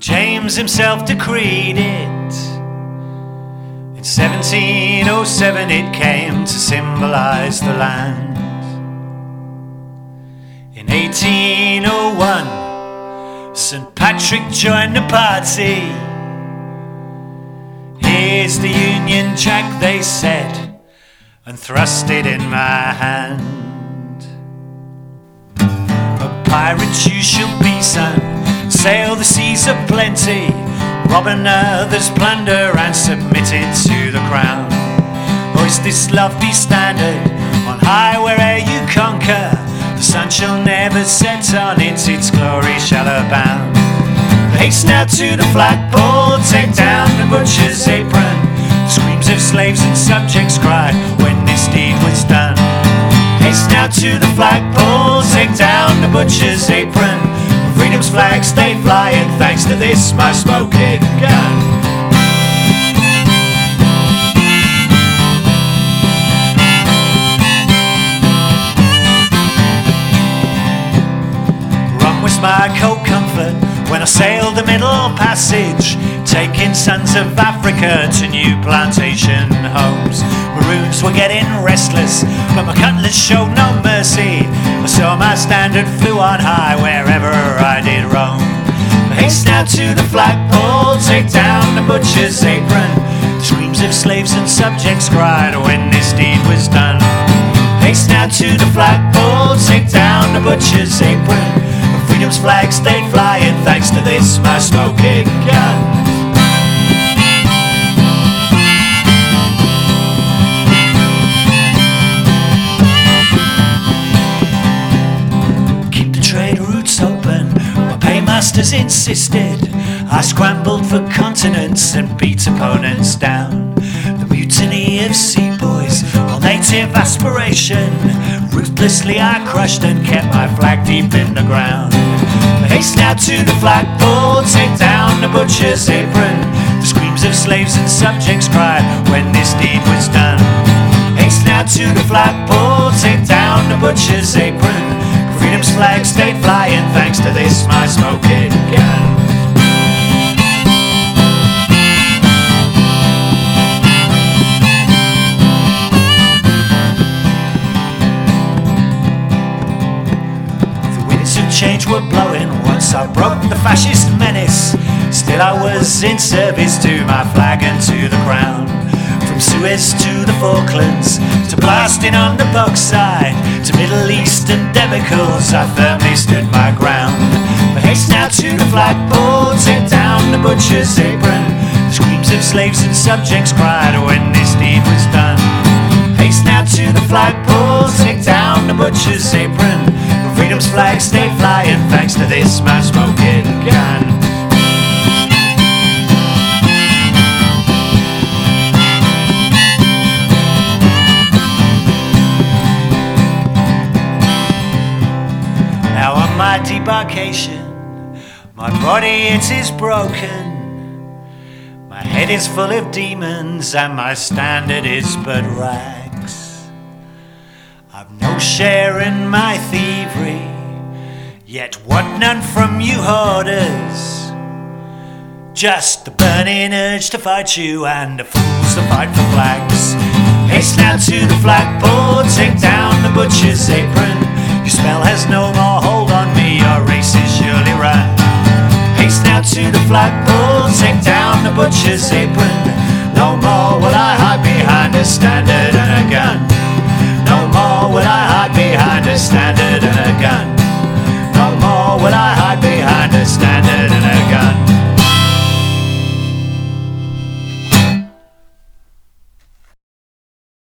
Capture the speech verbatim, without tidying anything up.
James himself decreed it. In seventeen oh seven it came to symbolize the land. In eighteen oh one, Saint Patrick joined the party. Here's the Union Jack, they said, and thrust it in my hand. A pirate you shall be, son, sail the seas of plenty, rob another's plunder and submit it to the crown. Hoist this lofty standard on high where'er you conquer. The sun shall never set on it, its glory shall abound. Haste now to the flagpole, take down the butcher's apron. The screams of slaves and subjects cried when this deed was done. Haste now to the flagpole, take down the butcher's apron. Freedom's flag stay flying thanks to this my smoking gun. Rum was my cold comfort when I sailed the Middle Passage, taking sons of Africa to new plantation homes. Maroons were getting restless, but my cutlass showed no mercy. I saw my standard flew on high wherever I did roam. Haste now to the flagpole, take down the butcher's apron. The screams of slaves and subjects cried when this deed was done. Haste now to the flagpole, take down the butcher's apron. Freedom's flag stayed flying thanks to this my smoking gun. Open, my paymasters insisted. I scrambled for continents and beat opponents down. The mutiny of sea boys, all native aspiration. Ruthlessly I crushed and kept my flag deep in the ground. Haste now to the flagpole, take down the butcher's apron. The screams of slaves and subjects cried when this deed was done. Haste now to the flagpole, take down the butcher's apron. Freedom's flag stayed flying thanks to this my smoking gun. The winds of change were blowing once I broke the fascist menace. Still I was in service to my flag and to the crown. From Suez to the Falklands, to blasting on the Bogside, to Middle Eastern debacles, I firmly stood my ground. But haste now to the flagpole, take down the butcher's apron. The screams of slaves and subjects cried when this deed was done. Haste now to the flagpole, take down the butcher's apron. Freedom's flag stayed flying thanks to this my smoking gun. Now on my debarkation, my body it is broken. My head is full of demons and my standard is but rags. I've no share in my thievery, yet want none from you hoarders. Just the burning urge to fight you and the fools to fight for flags. Haste now to the flagpole, take down the butcher's apron. Your spell has no more hold on me, your race is surely run. Haste now to the flagpole, take down the butcher's apron. No more will I hide behind a standard and a gun. No more will I hide behind a standard and a gun. No more will I